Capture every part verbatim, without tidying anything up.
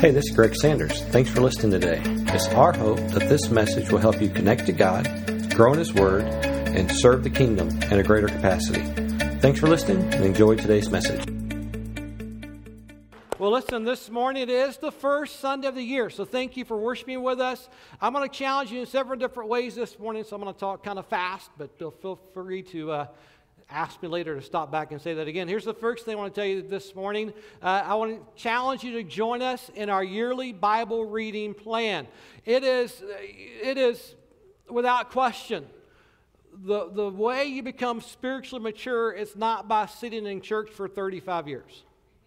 Hey, this is Greg Sanders. Thanks for listening today. It's our hope that this message will help you connect to God, grow in His Word, and serve the kingdom in a greater capacity. Thanks for listening and enjoy today's message. Well, listen, this morning it is the first Sunday of the year, so thank you for worshiping with us. I'm going to challenge you in several different ways this morning, so I'm going to talk kind of fast, but feel free to uh, ask me later to stop back and say that again. Here's the first thing I want to tell you this morning. Uh, I want to challenge you to join us in our yearly Bible reading plan. It is, it is without question, the, the way you become spiritually mature is not by sitting in church for thirty-five years.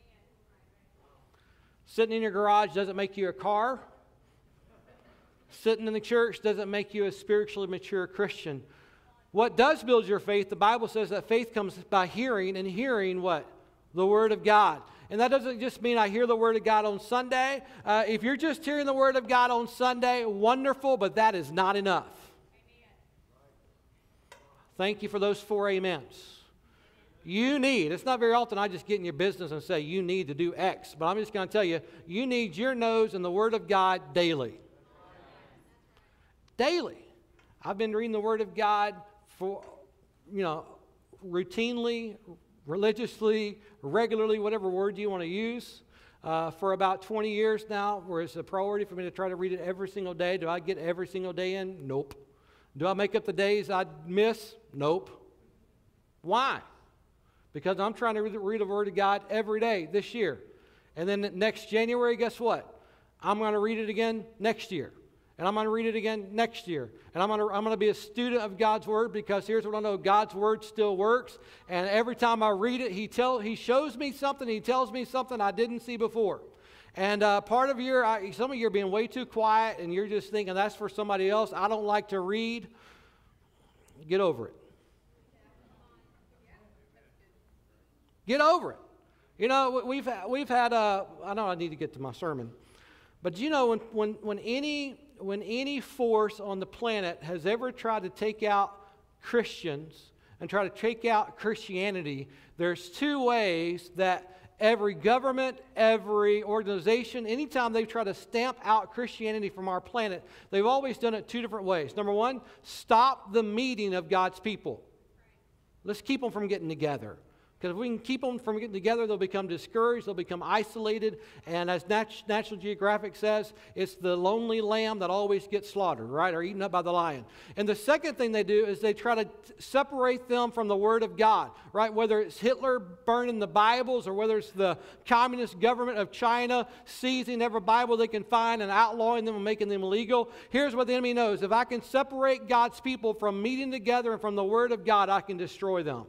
Sitting in your garage doesn't make you a car. Sitting in the church doesn't make you a spiritually mature Christian. What does build your faith? The Bible says that faith comes by hearing, and hearing what? The Word of God. And that doesn't just mean I hear the Word of God on Sunday. Uh, if you're just hearing the Word of God on Sunday, wonderful, but that is not enough. Amen. Thank you for those four amens. You need, it's not very often I just get in your business and say you need to do X, but I'm just going to tell you, you need your nose in the Word of God daily. Daily. I've been reading the Word of God for, you know, routinely, religiously, regularly, whatever word you want to use, uh, for about twenty years now, where it's a priority for me to try to read it every single day. Do I get every single day in? Nope. Do I make up the days I miss? Nope. Why? Because I'm trying to read the, read the Word of God every day this year. And then next January, guess what? I'm going to read it again next year. And I'm going to read it again next year. And I'm going to, I'm going to be a student of God's Word, because here's what I know. God's Word still works. And every time I read it, He tell, He shows me something. He tells me something I didn't see before. And uh, part of your, I, some of you are being way too quiet, and you're just thinking that's for somebody else. I don't like to read. Get over it. Get over it. You know, we've we've had a, I know I need to get to my sermon, but you know, when when when any when any force on the planet has ever tried to take out Christians and try to take out Christianity, there's two ways that every government, every organization, anytime they try to stamp out Christianity from our planet, they've always done it two different ways. Number one, stop the meeting of God's people. Let's keep them from getting together. Because if we can keep them from getting together, they'll become discouraged, they'll become isolated, and as Nat- National Geographic says, it's the lonely lamb that always gets slaughtered, right, or eaten up by the lion. And the second thing they do is they try to t- separate them from the Word of God, right, whether it's Hitler burning the Bibles, or whether it's the communist government of China seizing every Bible they can find and outlawing them and making them illegal. Here's what the enemy knows. If I can separate God's people from meeting together and from the Word of God, I can destroy them.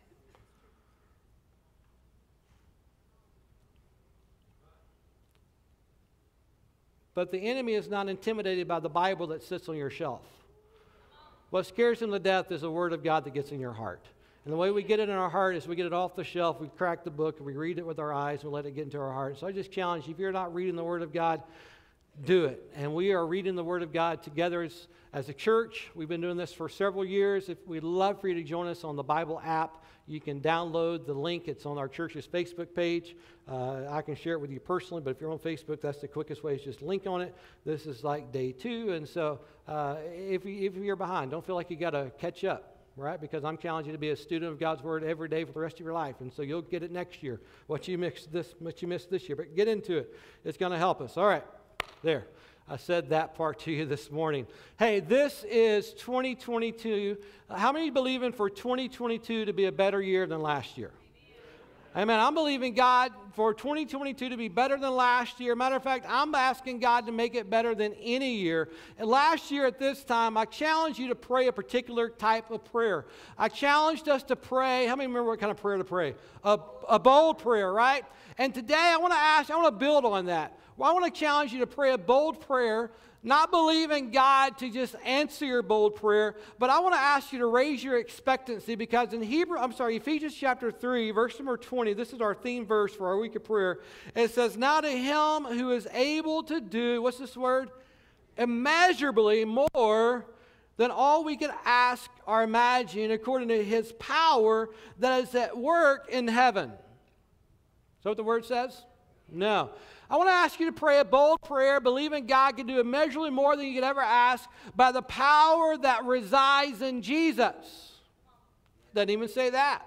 But the enemy is not intimidated by the Bible that sits on your shelf. What scares him to death is the Word of God that gets in your heart. And the way we get it in our heart is we get it off the shelf, we crack the book, we read it with our eyes, we let it get into our heart. So I just challenge you, if you're not reading the Word of God, do it. And we are reading the Word of God together as, as a church. We've been doing this for several years. If we'd love for you to join us on the Bible app. You can download the link. It's on our church's Facebook page. Uh, I can share it with you personally, but if you're on Facebook, that's the quickest way. Is just link on it. This is like day two, and so uh, if, you, if you're behind, don't feel like you got to catch up, right? Because I'm challenging you to be a student of God's Word every day for the rest of your life, and so you'll get it next year. What you missed this, what you missed this year, but get into it. It's going to help us. All right, there. I said that part to you this morning. Hey, this is twenty twenty-two. How many believe in for twenty twenty-two to be a better year than last year? Amen. I'm believing God for twenty twenty-two to be better than last year. Matter of fact, I'm asking God to make it better than any year. And last year at this time, I challenged you to pray a particular type of prayer. I challenged us to pray. How many remember what kind of prayer to pray? A, a bold prayer, right? And today I want to ask, I want to build on that. Well, I want to challenge you to pray a bold prayer, not believing God to just answer your bold prayer, but I want to ask you to raise your expectancy, because in Hebrew, I'm sorry, Ephesians chapter three, verse number twenty, this is our theme verse for our week of prayer. It says, now to him who is able to do, what's this word? Immeasurably more than all we can ask or imagine, according to his power that is at work in heaven. Is that what the word says? No. I want to ask you to pray a bold prayer, believing God can do immeasurably more than you could ever ask by the power that resides in Jesus. Doesn't even say that.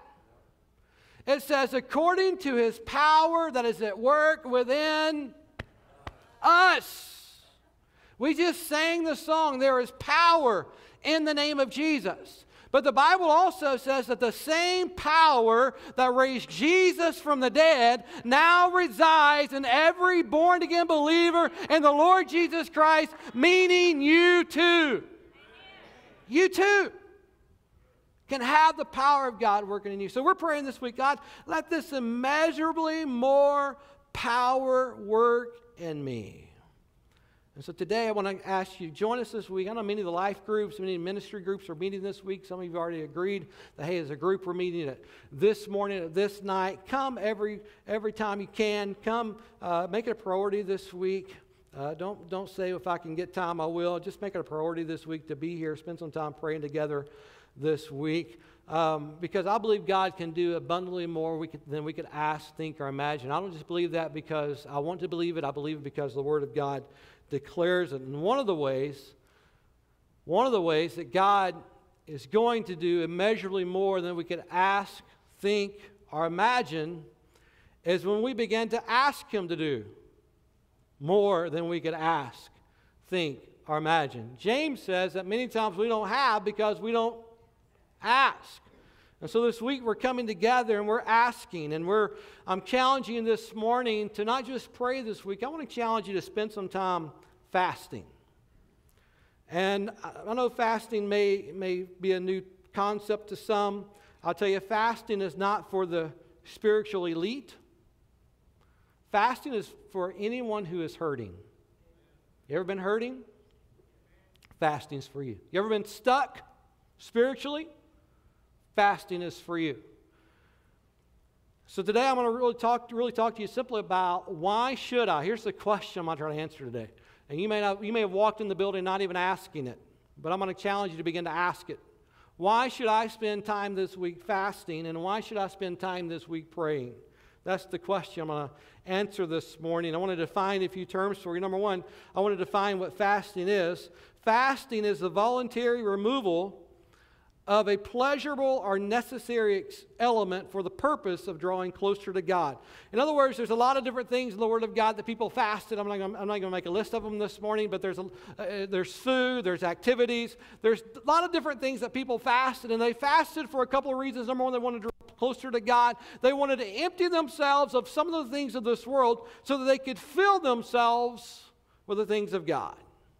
It says, according to his power that is at work within us. We just sang the song, there is power in the name of Jesus. But the Bible also says that the same power that raised Jesus from the dead now resides in every born-again believer in the Lord Jesus Christ, meaning you too. You too can have the power of God working in you. So we're praying this week, God, let this immeasurably more power work in me. And so today I want to ask you, join us this week. I know many of the life groups, many ministry groups are meeting this week. Some of you have already agreed that, hey, as a group we're meeting at this morning, at this night. Come every every time you can. Come, uh, make it a priority this week. Uh, don't, don't say if I can get time, I will. Just make it a priority this week to be here. Spend some time praying together this week. Um, because I believe God can do abundantly more we could, than we could ask, think, or imagine. I don't just believe that because I want to believe it. I believe it because the Word of God declares it. And one of the ways, one of the ways that God is going to do immeasurably more than we could ask, think, or imagine is when we begin to ask Him to do more than we could ask, think, or imagine. James says that many times we don't have because we don't ask. And so this week we're coming together and we're asking, and we're I'm challenging you this morning to not just pray this week. I want to challenge you to spend some time fasting. And I know fasting may, may be a new concept to some. I'll tell you, fasting is not for the spiritual elite. Fasting is for anyone who is hurting. You ever been hurting? Fasting is for you. You ever been stuck spiritually? Fasting is for you. So today I'm going to really talk, really talk to you simply about why should I? Here's the question I'm going to try to answer today. And you may not, you may have walked in the building not even asking it, but I'm going to challenge you to begin to ask it. Why should I spend time this week fasting, and why should I spend time this week praying? That's the question I'm going to answer this morning. I want to define a few terms for you. Number one, I want to define what fasting is. Fasting is the voluntary removal of a pleasurable or necessary element for the purpose of drawing closer to God. In other words, there's a lot of different things in the Word of God that people fasted. I'm not going to, I'm not going to make a list of them this morning, but there's, a, uh, there's food, there's activities, there's a lot of different things that people fasted, and they fasted for a couple of reasons. Number one, they wanted to draw closer to God. They wanted to empty themselves of some of the things of this world so that they could fill themselves with the things of God.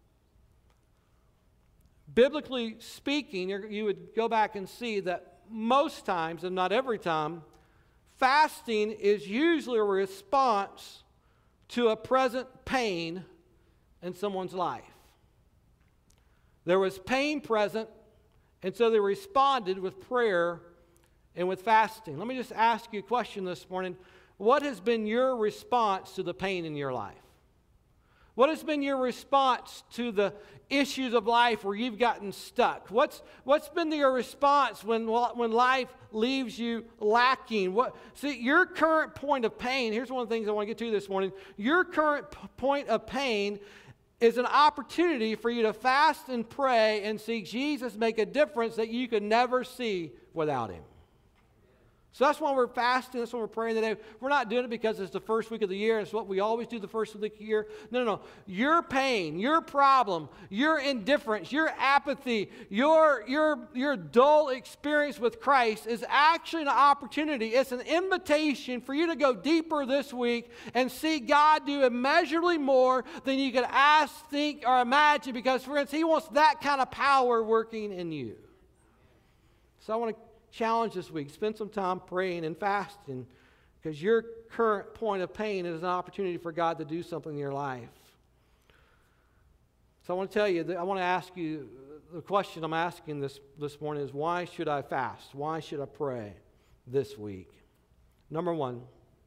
Biblically speaking, you would go back and see that most times, and not every time, fasting is usually a response to a present pain in someone's life. There was pain present, and so they responded with prayer and with fasting. Let me just ask you a question this morning. What has been your response to the pain in your life? What has been your response to the issues of life where you've gotten stuck? What's, what's been your response when, when life leaves you lacking? What, see, your current point of pain, here's one of the things I want to get to this morning. Your current p- point of pain is an opportunity for you to fast and pray and see Jesus make a difference that you could never see without Him. So that's why we're fasting, that's why we're praying today. We're not doing it because it's the first week of the year, and it's what we always do the first week of the year. No, no, no. Your pain, your problem, your indifference, your apathy, your, your, your dull experience with Christ is actually an opportunity. It's an invitation for you to go deeper this week and see God do immeasurably more than you could ask, think, or imagine, because, friends, He wants that kind of power working in you. So I want to challenge this week. Spend some time praying and fasting, because your current point of pain is an opportunity for God to do something in your life. So I want to tell you, that I want to ask you, the question I'm asking this, this morning is, why should I fast? Why should I pray this week? Number one,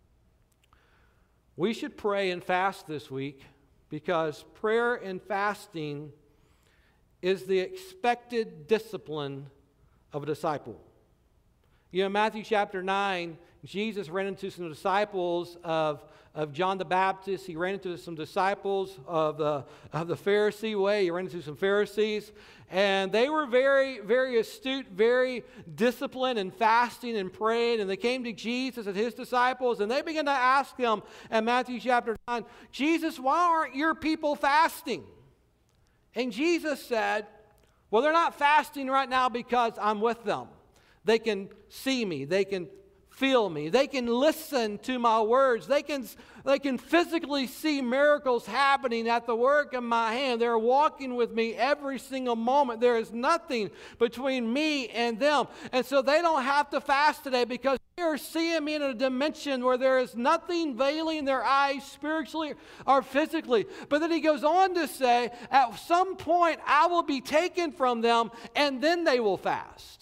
we should pray and fast this week because prayer and fasting is the expected discipline of a disciple. You know, Matthew chapter nine Jesus ran into some disciples of, of John the Baptist. He ran into some disciples of the, of the Pharisee way. He ran into some Pharisees. And they were very, very astute, very disciplined in fasting and praying. And they came to Jesus and his disciples, and they began to ask him in Matthew chapter nine, Jesus, why aren't your people fasting? And Jesus said, well, they're not fasting right now because I'm with them. They can see me. They can feel me. They can listen to my words. They can, they can physically see miracles happening at the work of my hand. They're walking with me every single moment. There is nothing between me and them. And so they don't have to fast today because they are seeing me in a dimension where there is nothing veiling their eyes spiritually or physically. But then he goes on to say, at some point I will be taken from them and then they will fast.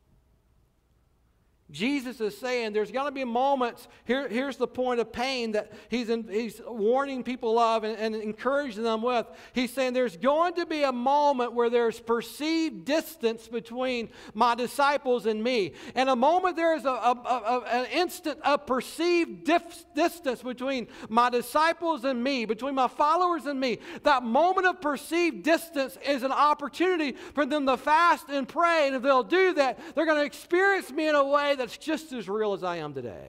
Jesus is saying there's going to be moments, here, here's the point of pain that he's, in, he's warning people of and, and encouraging them with. He's saying there's going to be a moment where there's perceived distance between my disciples and me. And a moment there is a, a, a, an instant of perceived dif- distance between my disciples and me, between my followers and me. That moment of perceived distance is an opportunity for them to fast and pray. And if they'll do that, they're going to experience me in a way that that's just as real as I am today.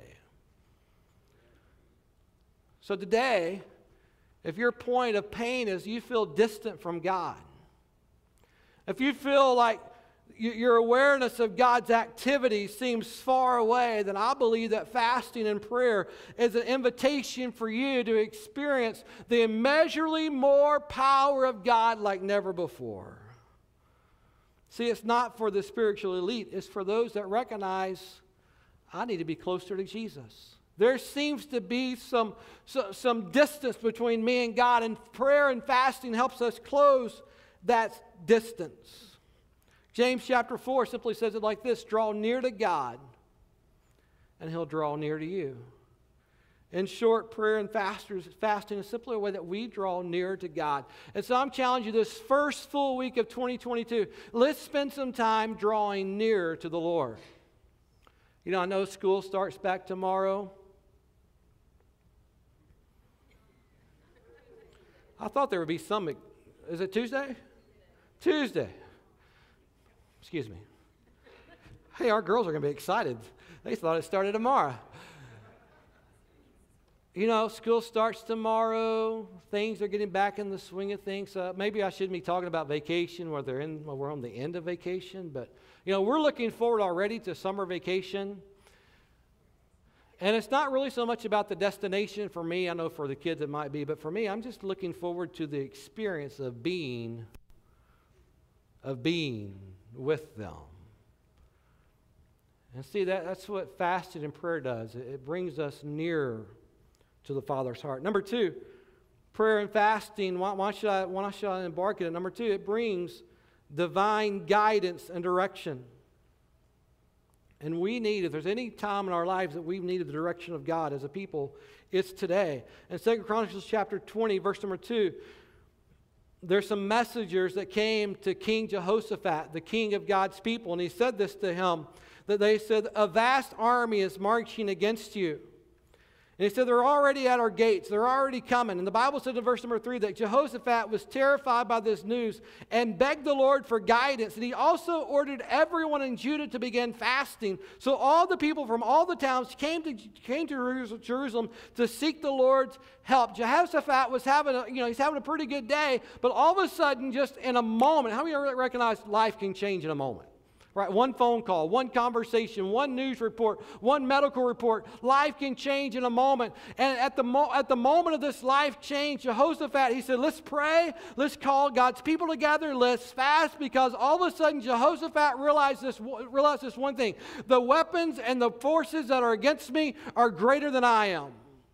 So today, if your point of pain is you feel distant from God, if you feel like your awareness of God's activity seems far away, then I believe that fasting and prayer is an invitation for you to experience the immeasurably more power of God like never before. See, it's not for the spiritual elite. It's for those that recognize I need to be closer to Jesus. There seems to be some, so, some distance between me and God, and prayer and fasting helps us close that distance. James chapter four simply says it like this: draw near to God, and He'll draw near to you. In short, prayer and fasting is simply a way that we draw near to God. And so I'm challenging you this first full week of twenty twenty-two, let's spend some time drawing near to the Lord. You know, I know school starts back tomorrow. I thought there would be some, is it Tuesday? Tuesday. Excuse me. Hey, our girls are going to be excited. They thought it started tomorrow. You know, school starts tomorrow. Things are getting back in the swing of things. Uh, maybe I shouldn't be talking about vacation where they're in, where we're on the end of vacation. But, you know, we're looking forward already to summer vacation. And it's not really so much about the destination for me. I know for the kids it might be. But for me, I'm just looking forward to the experience of being, of being with them. And see, that, that's what fasting and prayer does. It, it brings us nearer to the Father's heart. Number two, prayer and fasting. Why, why, should I, why should I embark in it? Number two, it brings divine guidance and direction. And we need, if there's any time in our lives that we've needed the direction of God as a people, it's today. In Second Chronicles chapter twenty, verse number two, there's some messengers that came to King Jehoshaphat, the king of God's people, and he said this to him, that they said, a vast army is marching against you. And he said, they're already at our gates. They're already coming. And the Bible said in verse number three that Jehoshaphat was terrified by this news and begged the Lord for guidance. And he also ordered everyone in Judah to begin fasting. So all the people from all the towns came to, came to Jerusalem to seek the Lord's help. Jehoshaphat was having a, you know, he's having a pretty good day. But all of a sudden, just in a moment, how many of you recognize life can change in a moment? Right, one phone call, one conversation, one news report, one medical report. Life can change in a moment. And at the, mo- at the moment of this life change, Jehoshaphat, he said, let's pray, let's call God's people together, let's fast, because all of a sudden Jehoshaphat realized this, realized this one thing. The weapons and the forces that are against me are greater than I am.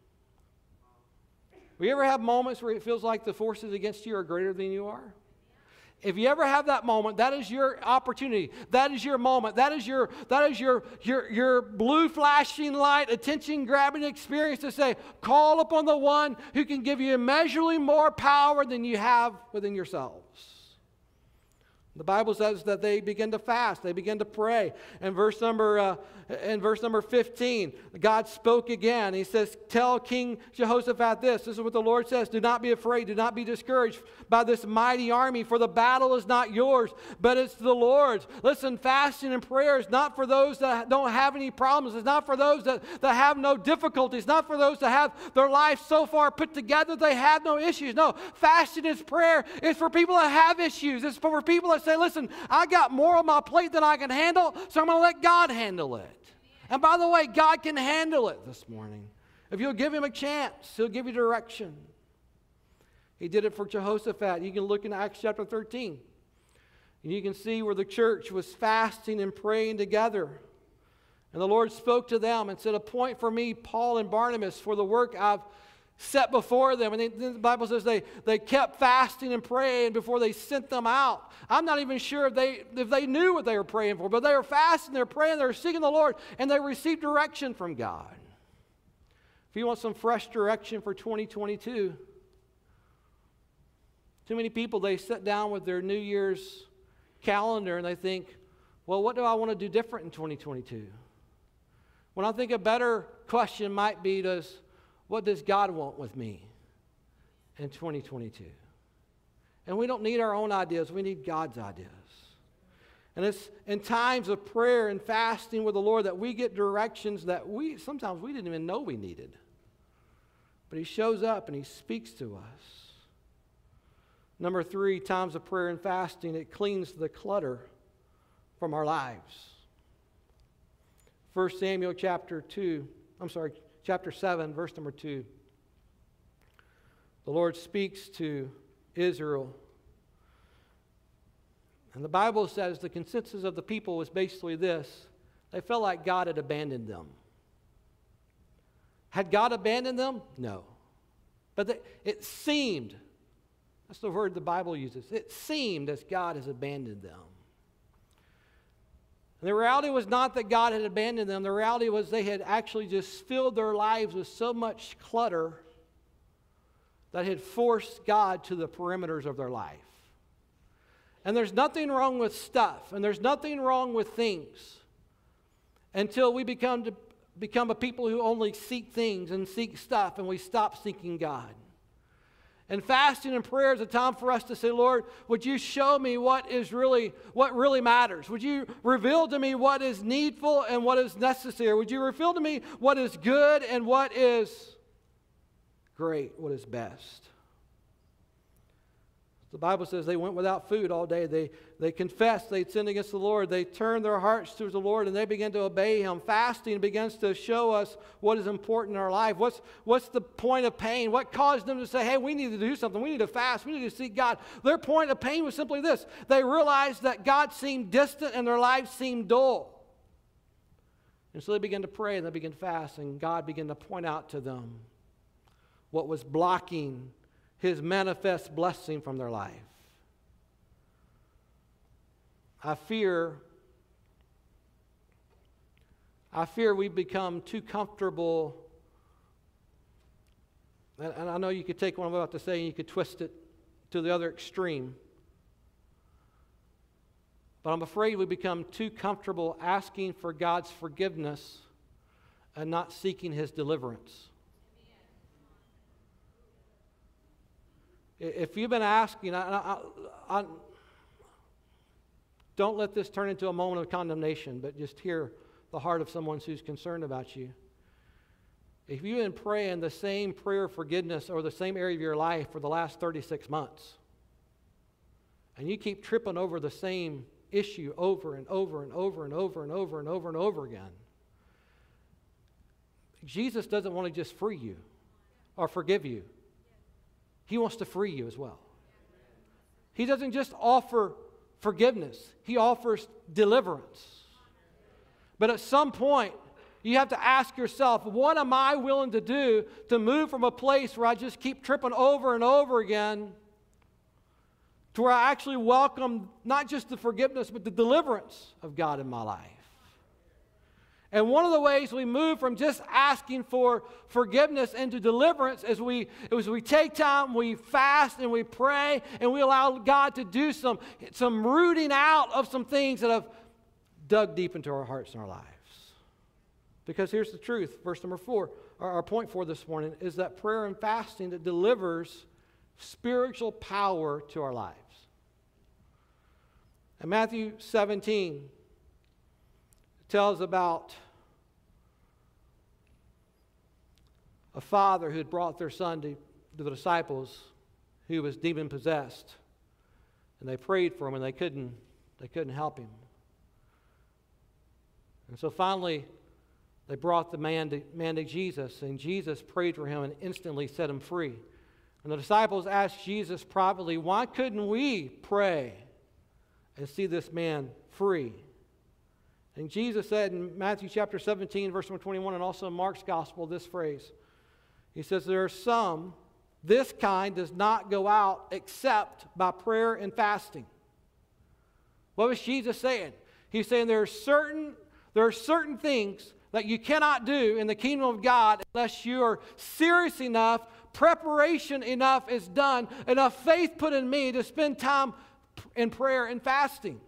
Will you ever have moments where it feels like the forces against you are greater than you are? If you ever have that moment, that is your opportunity. That is your moment. That is your that is your your your blue flashing light, attention grabbing experience to say, call upon the one who can give you immeasurably more power than you have within yourselves. The Bible says that they begin to fast. They begin to pray. In verse number, uh, in verse number fifteen, God spoke again. He says, tell King Jehoshaphat this. This is what the Lord says. Do not be afraid. Do not be discouraged by this mighty army, for the battle is not yours, but it's the Lord's. Listen, fasting and prayer is not for those that don't have any problems. It's not for those that, that have no difficulties. It's not for those that have their life so far put together they have no issues. No, fasting and prayer is for people that have issues. It's for people that say, listen, I got more on my plate than I can handle, so I'm going to let God handle it. And by the way, God can handle it this morning. If you'll give him a chance, he'll give you direction. He did it for Jehoshaphat. You can look in Acts chapter thirteen. And you can see where the church was fasting and praying together. And the Lord spoke to them and said, appoint for me Paul and Barnabas for the work I've set before them. And they, the Bible says they, they kept fasting and praying before they sent them out. I'm not even sure if they, if they knew what they were praying for, but they were fasting, they were praying, they were seeking the Lord, and they received direction from God. If you want some fresh direction for twenty twenty-two, too many people, they sit down with their New Year's calendar and they think, well, what do I want to do different in twenty twenty-two? When I think a better question might be, does what does God want with me in twenty twenty-two? And we don't need our own ideas. We need God's ideas. And it's in times of prayer and fasting with the Lord that we get directions that we sometimes we didn't even know we needed. But he shows up and he speaks to us. Number three, times of prayer and fasting, it cleans the clutter from our lives. First Samuel chapter two, I'm sorry, chapter seven, verse number two. The Lord speaks to Israel. And the Bible says the consensus of the people was basically this. They felt like God had abandoned them. Had God abandoned them? No. But they, it seemed, that's the word the Bible uses, it seemed as God has abandoned them. And the reality was not that God had abandoned them. The reality was they had actually just filled their lives with so much clutter that had forced God to the perimeters of their life. And there's nothing wrong with stuff, and there's nothing wrong with things until we become to become a people who only seek things and seek stuff, and we stop seeking God. And fasting and prayer is a time for us to say, Lord, would you show me what is really, what really matters? Would you reveal to me what is needful and what is necessary? Would you reveal to me what is good and what is great, what is best? The Bible says they went without food all day. They, they confessed they'd sinned against the Lord. They turned their hearts to the Lord and they began to obey Him. Fasting begins to show us what is important in our life. What's, what's the point of pain? What caused them to say, hey, we need to do something. We need to fast. We need to seek God. Their point of pain was simply this. They realized that God seemed distant and their lives seemed dull. And so they began to pray and they began to fast, and God began to point out to them what was blocking His manifest blessing from their life. I fear, I fear we've become too comfortable, and, and I know you could take what I'm about to say and you could twist it to the other extreme, but I'm afraid we become too comfortable asking for God's forgiveness and not seeking His deliverance. If you've been asking, I, I, I, don't let this turn into a moment of condemnation, but just hear the heart of someone who's concerned about you. If you've been praying the same prayer of forgiveness or the same area of your life for the last thirty-six months, and you keep tripping over the same issue over and over and over and over and over and over and over again, Jesus doesn't want to just free you or forgive you. He wants to free you as well. He doesn't just offer forgiveness. He offers deliverance. But at some point, you have to ask yourself, what am I willing to do to move from a place where I just keep tripping over and over again to where I actually welcome not just the forgiveness, but the deliverance of God in my life? And one of the ways we move from just asking for forgiveness into deliverance is we, is we take time, we fast, and we pray, and we allow God to do some, some rooting out of some things that have dug deep into our hearts and our lives. Because here's the truth. Verse number four, or our point for this morning, is that prayer and fasting that delivers spiritual power to our lives. In Matthew seventeen, tells about a father who had brought their son to, to the disciples who was demon-possessed. And they prayed for him, and they couldn't, they couldn't help him. And so finally, they brought the man to, man to Jesus, and Jesus prayed for him and instantly set him free. And the disciples asked Jesus privately, why couldn't we pray and see this man free? And Jesus said in Matthew chapter seventeen, verse number twenty-one, and also in Mark's gospel, this phrase. He says, there are some, this kind does not go out except by prayer and fasting. What was Jesus saying? He's saying there are certain, there are certain things that you cannot do in the kingdom of God unless you are serious enough, preparation enough is done, enough faith put in me to spend time in prayer and fasting.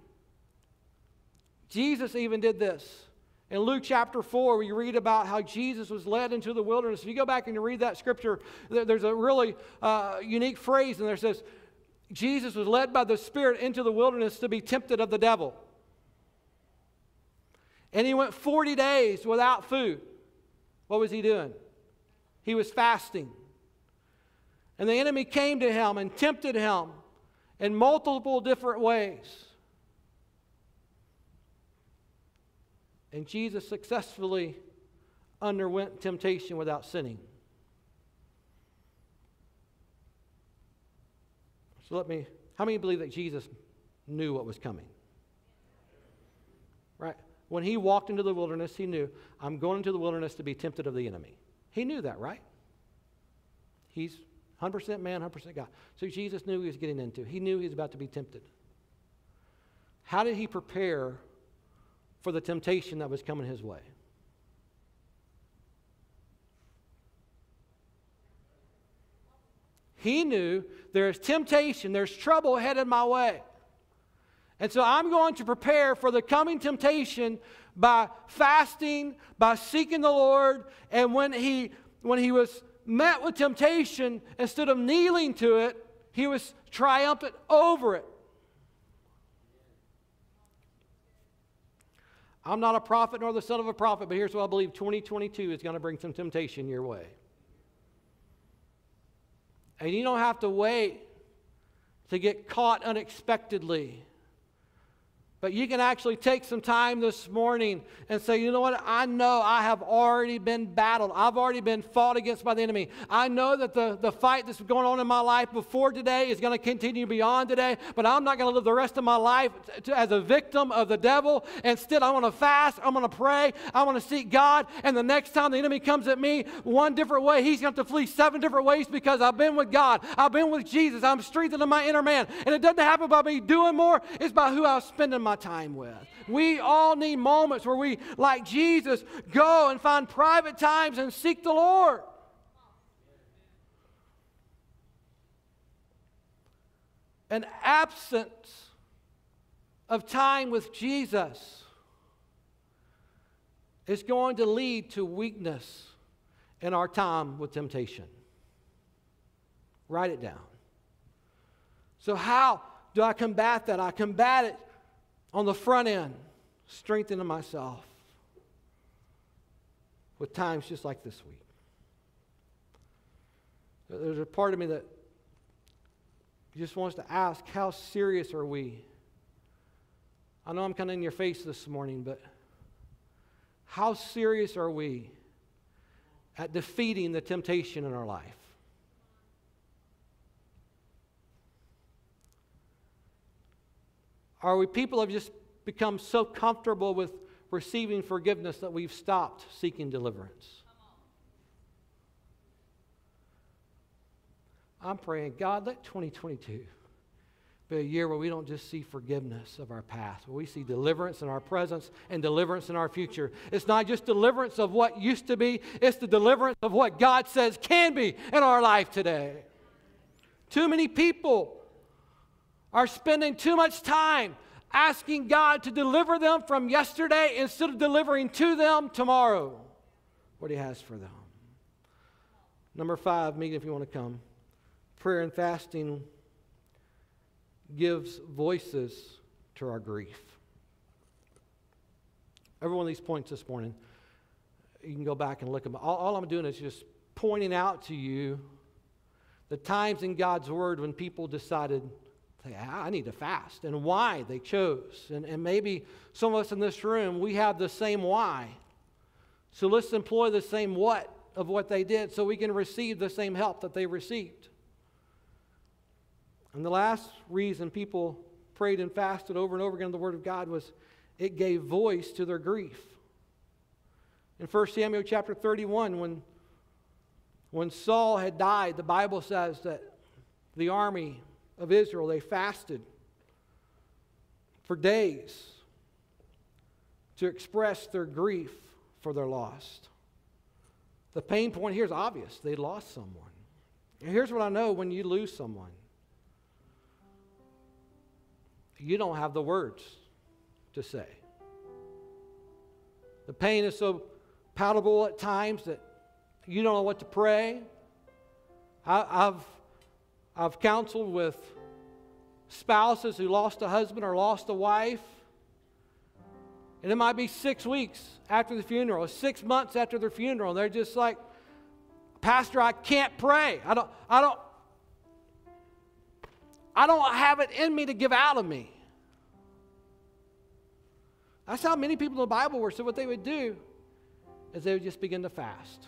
Jesus even did this. In Luke chapter four, we read about how Jesus was led into the wilderness. If you go back and you read that scripture, there's a really uh, unique phrase in there that says, Jesus was led by the Spirit into the wilderness to be tempted of the devil. And he went forty days without food. What was he doing? He was fasting. And the enemy came to him and tempted him in multiple different ways. And Jesus successfully underwent temptation without sinning. So let me, how many believe that Jesus knew what was coming? Right? When he walked into the wilderness, he knew, I'm going into the wilderness to be tempted of the enemy. He knew that, right? He's one hundred percent man, one hundred percent God. So Jesus knew he was getting into. He knew he was about to be tempted. How did he prepare for the temptation that was coming his way? He knew there's temptation, there's trouble headed my way. And so I'm going to prepare for the coming temptation by fasting, by seeking the Lord. And when he, when he was met with temptation, instead of kneeling to it, he was triumphant over it. I'm not a prophet nor the son of a prophet, but here's what I believe. twenty twenty-two is going to bring some temptation your way. And you don't have to wait to get caught unexpectedly. But you can actually take some time this morning and say, you know what, I know I have already been battled. I've already been fought against by the enemy. I know that the, the fight that's going on in my life before today is going to continue beyond today, but I'm not going to live the rest of my life to, to, as a victim of the devil. Instead, I want to fast, I'm going to pray, I want to seek God, and the next time the enemy comes at me one different way, he's going to have to flee seven different ways because I've been with God. I've been with Jesus. I'm strengthened in my inner man. And it doesn't happen by me doing more. It's by who I'm spending my time with. We all need moments where we, like Jesus, go and find private times and seek the Lord. An absence of time with Jesus is going to lead to weakness in our time with temptation. Write it down. So how do I combat that? I combat it on the front end, strengthening myself with times just like this week. There's a part of me that just wants to ask, how serious are we? I know I'm kind of in your face this morning, but how serious are we at defeating the temptation in our life? Are we people who have just become so comfortable with receiving forgiveness that we've stopped seeking deliverance? I'm praying, God, let twenty twenty-two be a year where we don't just see forgiveness of our past, but we see deliverance in our presence and deliverance in our future. It's not just deliverance of what used to be, it's the deliverance of what God says can be in our life today. Too many people are spending too much time asking God to deliver them from yesterday instead of delivering to them tomorrow what He has for them. Number five, Megan, if you want to come. Prayer and fasting gives voices to our grief. Every one of these points this morning, you can go back and look at them. All, all I'm doing is just pointing out to you the times in God's Word when people decided, hey, I need to fast, and why they chose. And, and maybe some of us in this room, we have the same why. So let's employ the same what of what they did so we can receive the same help that they received. And the last reason people prayed and fasted over and over again in the Word of God was it gave voice to their grief. In First Samuel chapter thirty-one, when, when Saul had died, the Bible says that the army of Israel, they fasted for days to express their grief for their loss. The pain point here is obvious. They lost someone. And here's what I know when you lose someone. You don't have the words to say. The pain is so palatable at times that you don't know what to pray. I, I've, I've counseled with spouses who lost a husband or lost a wife. And it might be six weeks after the funeral, or six months after their funeral. And they're just like, Pastor, I can't pray. I don't, I don't, I don't have it in me to give out of me. That's how many people in the Bible were. So what they would do is they would just begin to fast.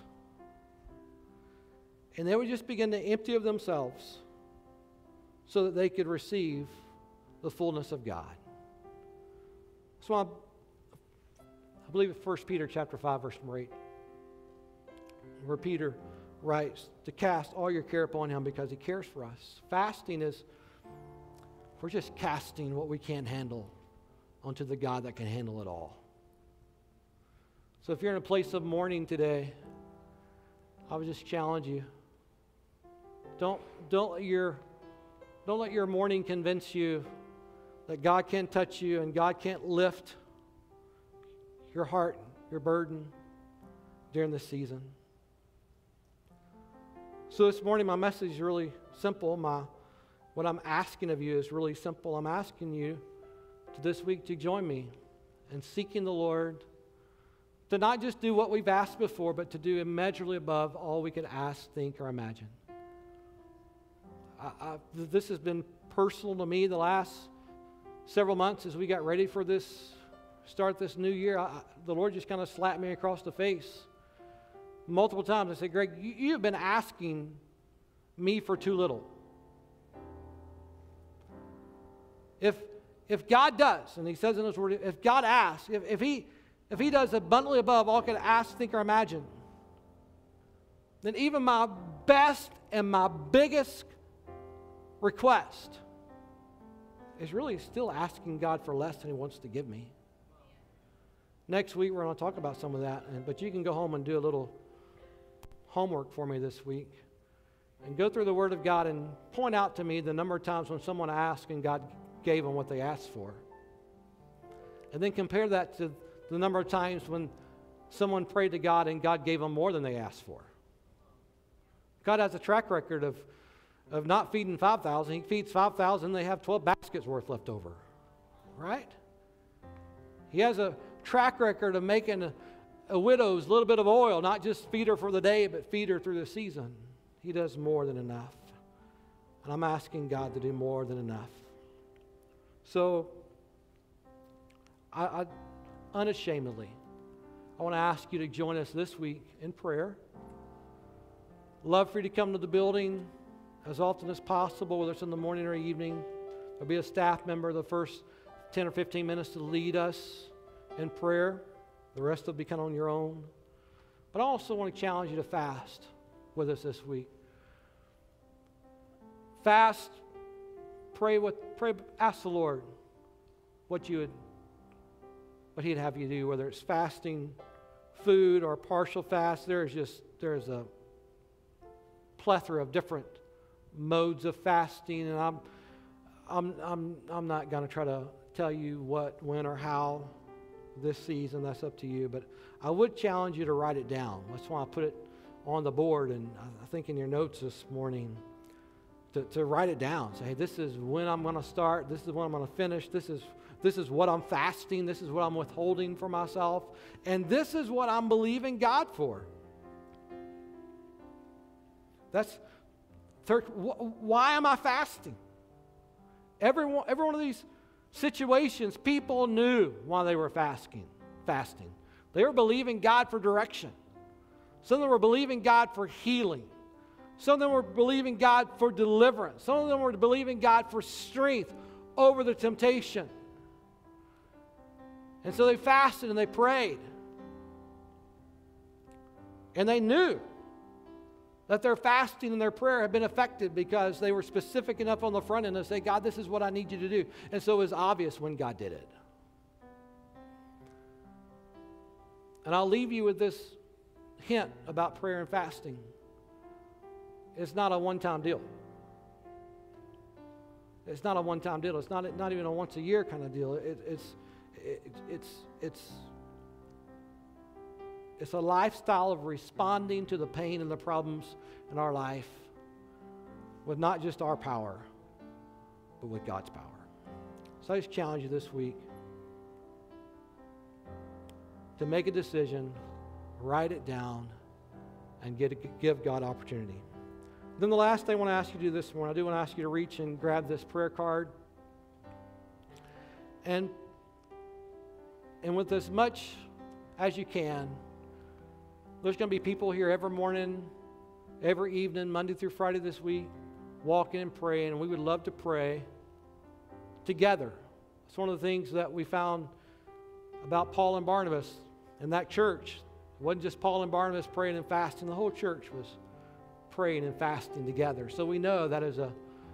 And they would just begin to empty of themselves so that they could receive the fullness of God. So I, I believe it's First Peter chapter five, verse number eight, where Peter writes to cast all your care upon Him because He cares for us. Fasting is, we're just casting what we can't handle onto the God that can handle it all. So if you're in a place of mourning today, I would just challenge you. Don't, don't, let your, don't let your mourning convince you that God can't touch you and God can't lift your heart, your burden during this season. So this morning my message is really simple. My, what I'm asking of you is really simple. I'm asking you to this week to join me in seeking the Lord to not just do what we've asked before, but to do immeasurably above all we could ask, think, or imagine. I, I, this has been personal to me the last several months as we got ready for this, start this new year. I, the Lord just kind of slapped me across the face multiple times. I said, Greg, you, you've been asking me for too little. If If God does, and He says in His Word, if God asks, if, if, he, if He does abundantly above all could ask, think, or imagine, then even my best and my biggest request is really still asking God for less than He wants to give me. Next week, we're going to talk about some of that, and, but you can go home and do a little homework for me this week and go through the Word of God and point out to me the number of times when someone asked and God gave them what they asked for. And then compare that to the number of times when someone prayed to God and God gave them more than they asked for. God has a track record of, of not feeding five thousand. He feeds five thousand, they have twelve baskets worth left over. Right? He has a track record of making a, a widow's little bit of oil, not just feed her for the day, but feed her through the season. He does more than enough. And I'm asking God to do more than enough. So, I, I unashamedly, I want to ask you to join us this week in prayer. Love for you to come to the building as often as possible, whether it's in the morning or evening. There'll be a staff member the first ten or fifteen minutes to lead us in prayer. The rest will be kind of on your own. But I also want to challenge you to fast with us this week. Fast pray what pray ask the Lord what you would what He'd have you do, whether it's fasting, food, or partial fast. There's just there's a plethora of different modes of fasting, and I'm I'm I'm I'm not going to try to tell you what, when, or how this season. That's up to you. But I would challenge you to write it down. That's why I put it on the board, and I think in your notes this morning, to, to write it down. Say, hey, this is when I'm going to start. This is when I'm going to finish. This is this is what I'm fasting. This is what I'm withholding for myself, and this is what I'm believing God for. That's third. Wh- why am I fasting? Every one, every one of these situations, people knew why they were fasting. Fasting. They were believing God for direction. Some of them were believing God for healing. Some of them were believing God for deliverance. Some of them were believing God for strength over the temptation. And so they fasted and they prayed. And they knew that their fasting and their prayer had been affected because they were specific enough on the front end to say, God, this is what I need you to do. And so it was obvious when God did it. And I'll leave you with this hint about prayer and fasting. It's not a one-time deal. It's not a one-time deal. It's not, not even a once-a-year kind of deal. It, it's, it, it's, it's, it's a lifestyle of responding to the pain and the problems in our life with not just our power, but with God's power. So I just challenge you this week to make a decision, write it down, and get, give God opportunity. Then the last thing I want to ask you to do this morning, I do want to ask you to reach and grab this prayer card. And, and with as much as you can, there's going to be people here every morning, every evening, Monday through Friday this week, walking and praying, and we would love to pray together. It's one of the things that we found about Paul and Barnabas in that church. It wasn't just Paul and Barnabas praying and fasting. The whole church was praying and fasting together. So we know that is a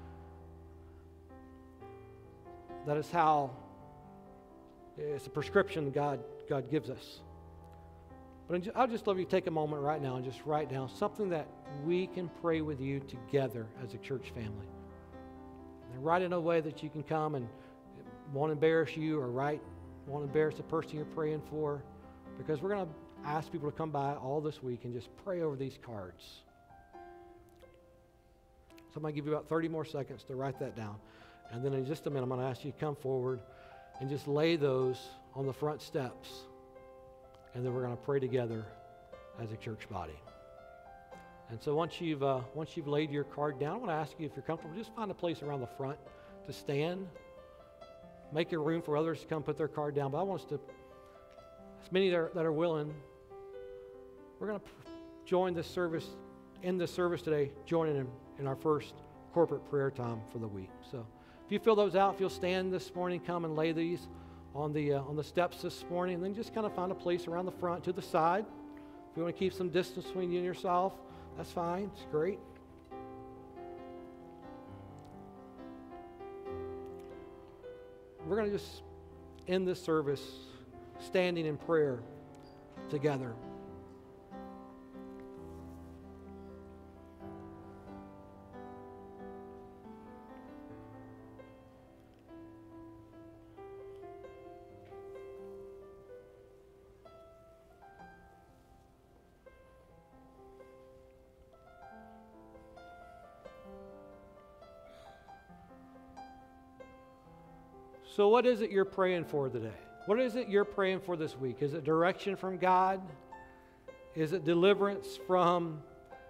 that is how it's a prescription God God gives us. But I'd just love you to take a moment right now and just write down something that we can pray with you together as a church family. And write in a way that you can come and won't embarrass you, or write won't embarrass the person you're praying for, because we're going to ask people to come by all this week and just pray over these cards. So I'm going to give you about thirty more seconds to write that down. And then in just a minute, I'm going to ask you to come forward and just lay those on the front steps. And then we're going to pray together as a church body. And so once you've uh, once you've laid your card down, I want to ask you, if you're comfortable, just find a place around the front to stand. Make your room for others to come put their card down. But I want us to, as many that are, that are willing, we're going to join this service, end this service today, joining in, in our first corporate prayer time for the week. So if you fill those out, if you'll stand this morning, come and lay these on the uh, on the steps this morning, and then just kind of find a place around the front to the side. If you want to keep some distance between you and yourself, that's fine. It's great. We're going to just end this service standing in prayer together. So what is it you're praying for today? What is it you're praying for this week? Is it direction from God? Is it deliverance from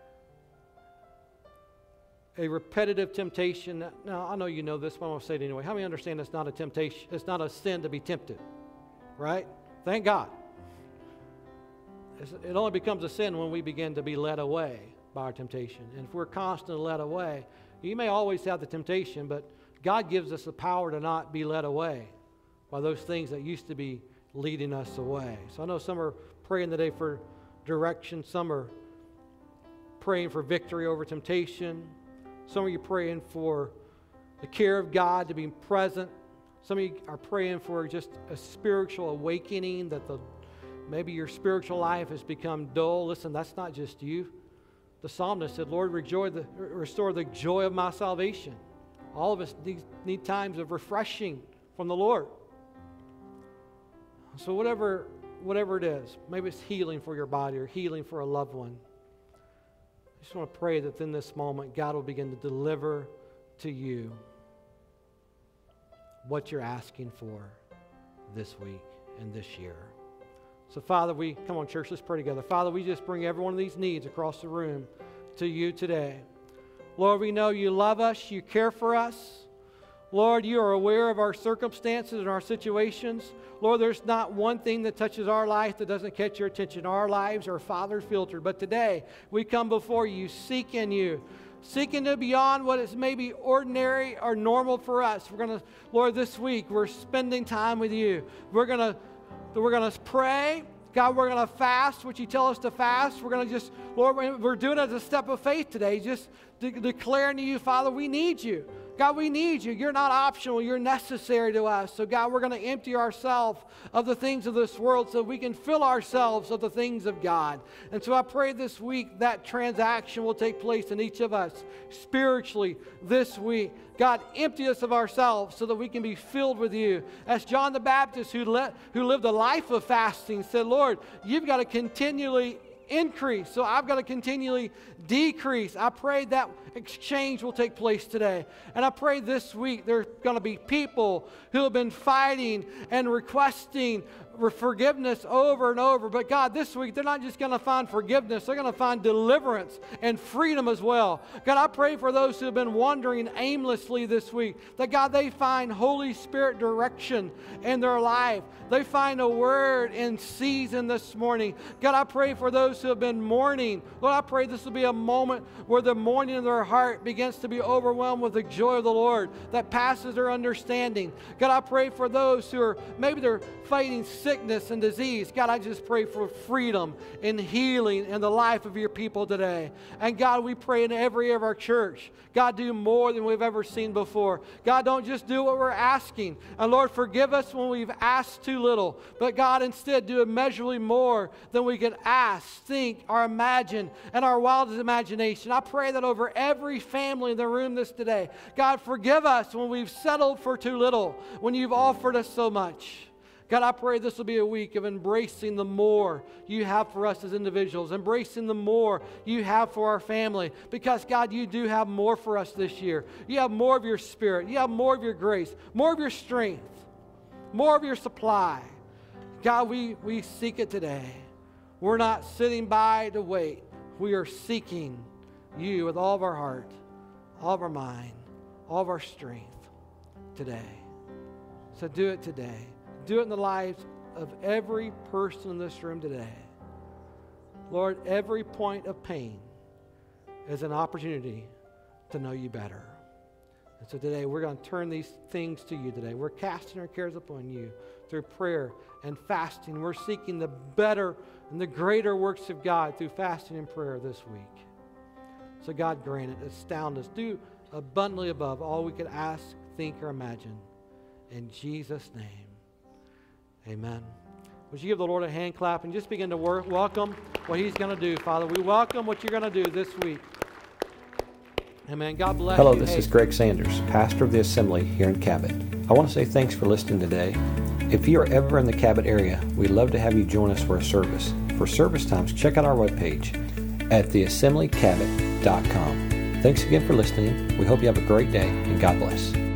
a repetitive temptation? Now, I know you know this, but I'm going to say it anyway. How many understand it's not a temptation? It's not a sin to be tempted, right? Thank God. It's, it only becomes a sin when we begin to be led away by our temptation. And if we're constantly led away, you may always have the temptation, but God gives us the power to not be led away by those things that used to be leading us away. So I know some are praying today for direction. Some are praying for victory over temptation. Some of you praying for the care of God, to be present. Some of you are praying for just a spiritual awakening, that the maybe your spiritual life has become dull. Listen, that's not just you. The psalmist said, Lord, rejoice the, restore the joy of my salvation. All of us need, need times of refreshing from the Lord. So whatever, whatever it is, maybe it's healing for your body or healing for a loved one. I just want to pray that in this moment, God will begin to deliver to you what you're asking for this week and this year. So, Father, we, come on, church, let's pray together. Father, we just bring every one of these needs across the room to you today. Lord, we know you love us, you care for us. Lord, you are aware of our circumstances and our situations. Lord, there's not one thing that touches our life that doesn't catch your attention. Our lives are Father filtered. But today, we come before you, seeking you, seeking to beyond what is maybe ordinary or normal for us. We're going to, Lord, this week, we're spending time with you. We're going to We're going to pray. God, we're going to fast, what you tell us to fast. We're going to just, Lord, we're doing it as a step of faith today, just de- declaring to you, Father, we need you. God, we need you. You're not optional. You're necessary to us. So, God, we're going to empty ourselves of the things of this world so we can fill ourselves of the things of God. And so I pray this week that transaction will take place in each of us spiritually this week. God, empty us of ourselves so that we can be filled with you. As John the Baptist, who, le- who lived a life of fasting, said, Lord, you've got to continually increase, so I've got to continually decrease. I pray that exchange will take place today. And I pray this week there are going to be people who have been fighting and requesting forgiveness over and over. But God, this week they're not just going to find forgiveness, they're going to find deliverance and freedom as well. God, I pray for those who have been wandering aimlessly this week, that God, they find Holy Spirit direction in their life. They find a word in season this morning. God, I pray for those who have been mourning. Lord, I pray this will be a moment where the mourning in their heart begins to be overwhelmed with the joy of the Lord that passes their understanding. God, I pray for those who are, maybe they're fighting sickness and disease. God, I just pray for freedom and healing in the life of your people today. And God, we pray in every area of our church, God, do more than we've ever seen before. God, don't just do what we're asking. And Lord, forgive us when we've asked too little. But God, instead, do immeasurably more than we could ask, think, or imagine in our wildest imagination. I pray that over every family in the room this today, God, forgive us when we've settled for too little, when you've offered us so much. God, I pray this will be a week of embracing the more you have for us as individuals, embracing the more you have for our family, because, God, you do have more for us this year. You have more of your Spirit. You have more of your grace, more of your strength, more of your supply. God, we, we seek it today. We're not sitting by to wait. We are seeking you with all of our heart, all of our mind, all of our strength today. So do it today. Do it in the lives of every person in this room today. Lord, every point of pain is an opportunity to know you better. And so today we're going to turn these things to you today. We're casting our cares upon you through prayer and fasting. We're seeking the better and the greater works of God through fasting and prayer this week. So God, grant it. Astound us. Do abundantly above all we could ask, think, or imagine. In Jesus' name. Amen. Would you give the Lord a hand clap and just begin to work, welcome what He's going to do, Father. We welcome what you're going to do this week. Amen. God bless Hello, you. this Hey. is Greg Sanders, pastor of the Assembly here in Cabot. I want to say thanks for listening today. If you are ever in the Cabot area, we'd love to have you join us for a service. For service times, check out our webpage at the assembly cabot dot com. Thanks again for listening. We hope you have a great day, and God bless.